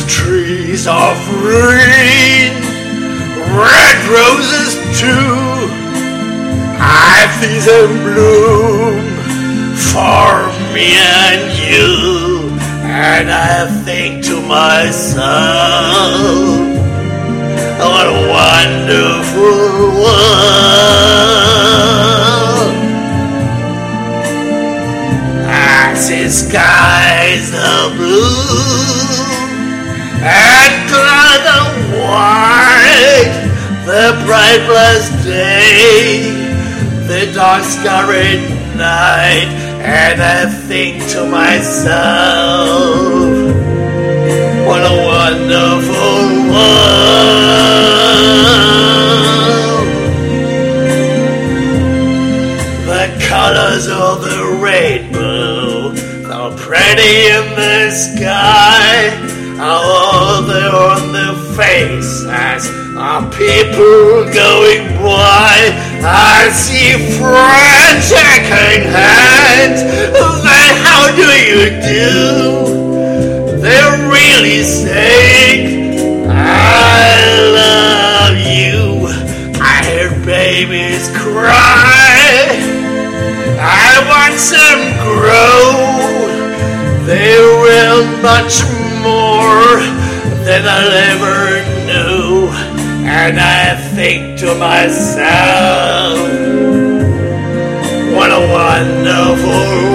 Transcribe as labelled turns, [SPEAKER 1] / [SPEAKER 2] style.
[SPEAKER 1] trees are green, red roses too. I see them bloom for me and you, and I think to myself, what a wonderful world. I see skies of blue and clouds of white, the bright blessed day, the dark scarred night, and I think to myself, what a wonderful world. The colors of the rainbow, so pretty in the sky, are there on the faces of people going by. I see friends shaking hands. Then how do you do? They're really saying, I love you. I hear babies cry. I watch them grow. They will much more than I'll ever know. And I think to myself, what a wonderful